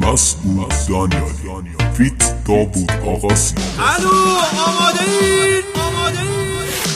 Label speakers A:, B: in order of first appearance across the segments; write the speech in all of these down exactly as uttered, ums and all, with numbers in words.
A: مسعود دانیالی فیت داوود آقاسی.
B: الو آماده این؟ آماده این؟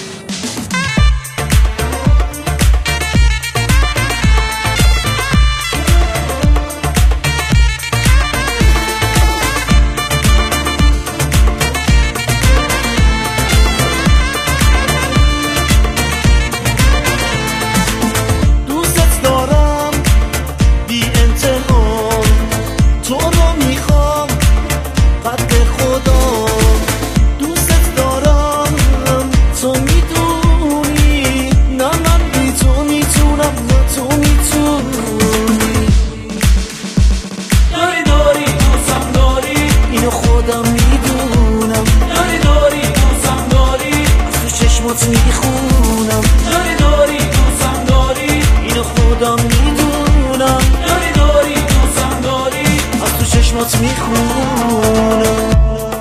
C: میخونم داری داری دوستم داری اینو خودم میدونم داری داری دوستم داری از تو چشمات میخونم.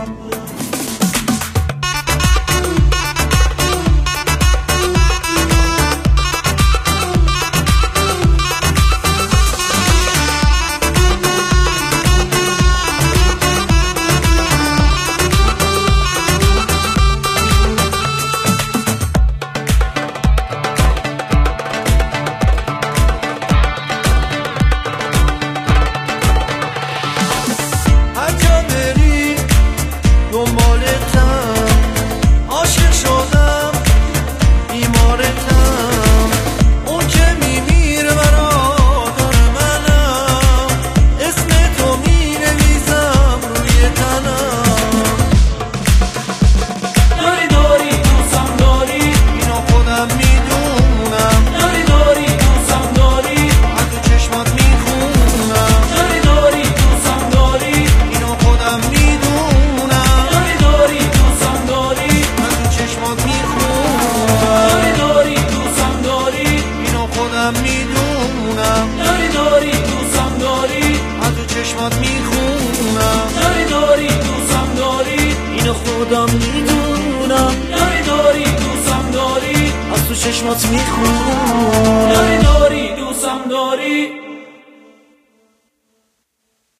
C: میدونم داری داری دوستم داری از تو چشمات میخونم داری داری دوستم داری اینو خودم میدونم داری داری دوستم داری از تو چشمات میخونم داری داری دوستم داری